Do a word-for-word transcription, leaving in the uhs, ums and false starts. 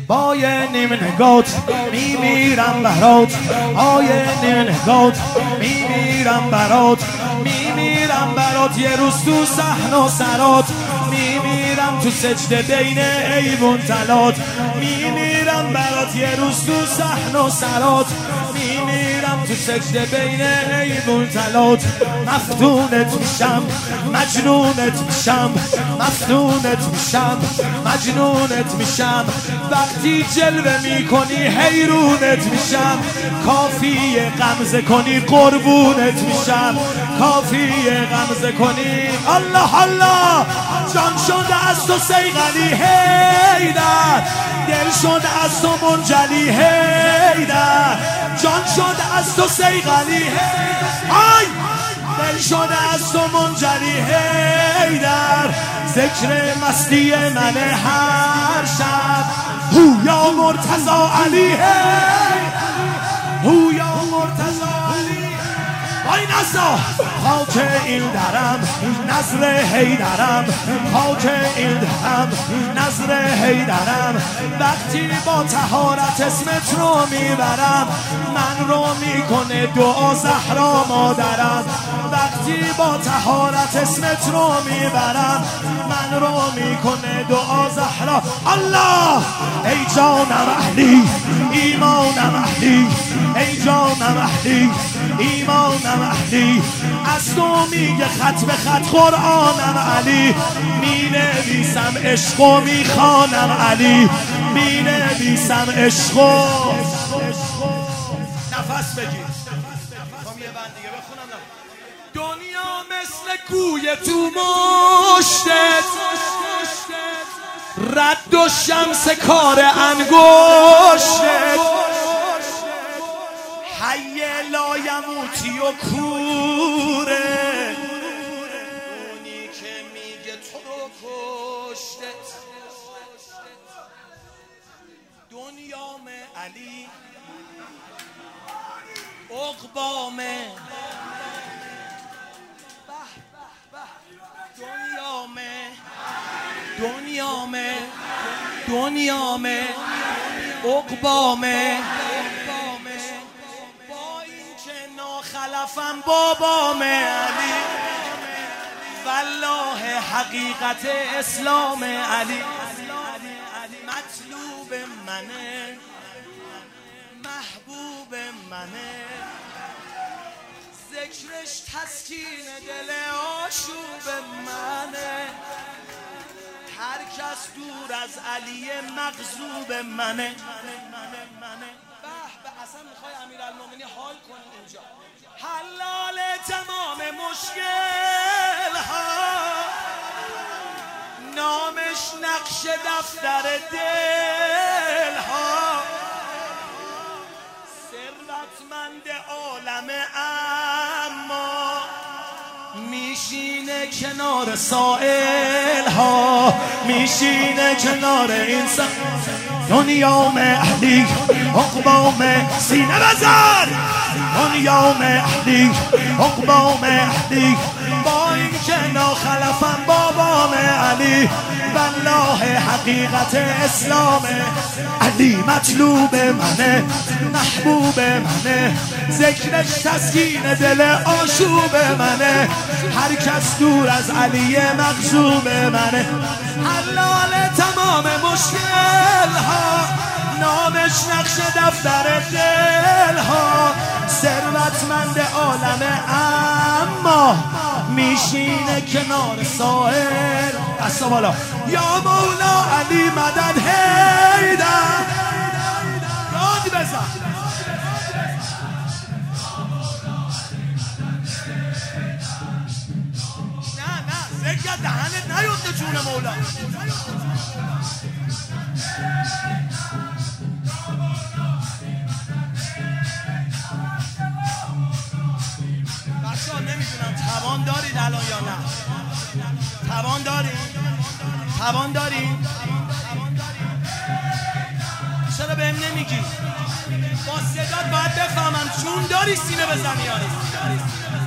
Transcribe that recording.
با یه نیم نگات میمیرم برات، با یه نیم نگات میمیرم برات، میمیرم برات. یه روز تو صحن و سرات میمیرم، تو سجده بین ایوون تلات میمیرم برات. یه روز تو صحن و سرات میمیرم، تو سجده بین ایوون تلات. مفتونت میشم مجنونت میشم، مفتونت میشم مجنونت میشم. وقتی جلوه میکنی حیرونت میشم، کافی غمزه کنی قربونت میشم، کافی غمزه کنی. الله الله جان شده از تو صیقلی حیدر، دل شده از تو منجلی حیدر، جان شده از تو صیقلی حیدر، آی دل شده از تو منجلی حیدر. ذکر مستی من هر شب هویا مرتضی علی حیدر، هویا مرتضی علی. وای نزا خاک این درم نظر حیدرم، خاک این درم نظر حیدرم. وقتی با طهارت اسمت رو میبرم، من رو میکنه دعا زهرا مادرم. وقتی با طهارت اسمت رو میبرم، من رو میکنه دعا زهرا. الله ای جانم اهلی ایمانم اهلی، ای جانم اهلی ایمانم اهلی. از تو میگه خط به خط قرآنم علی، می نویسم عشق و میخوانم علی، می نویسم عشق و. نفس بگیر میخوام یه بند دیگه بخونم. دنیا مثل گوی تو مشتت، رد و شمس کار انگشتت. حی لایموتی و کوره، اونی که میگه تو رو کشتت. دنیام علی عقبام، دنیام دنیام دنیام عقبام. خلفم بابام علی، والله حقیقت اسلام علی. مطلوب منه محبوب منه، ذکرش تسکین دل آشوب منه. هر کس دور از علی مغضوب منه. به اصلا میخوای امیرالمومنین حال کنی اینجا، حلال تمام مشکل ها، نامش نقش دفتر دل ها. ثروتمند عالم اما میشینه کنار سائل ها، میشینه کنار انسان. دنیام اهلی عقبام، سینه بزن. دنیام اهلی عقبام اهلی، با این که ناخلفم بابام علی، والله حقیقت اسلام علی. مطلوب منه محبوب منه، ذکرش تسکین دل آشوب منه. هر کس دور از علی مغضوب منه. حلال تمام مشکل ها، نامش نقش دفتر دل ها. ثروتمند عالم اما میشینه کنار ساحل. دستا بالا یا مولا علی مدد حیدر. داد بزن نه نه ذکر دهنت نیفته جون مولا. بچه ها نمیدونم توان دارید الان یا نه؟ توان دارید؟ توان دارید؟ چرا بهم نمیگی؟ با صدات باید بفهمم چون داری سینه بزنی یا نیست؟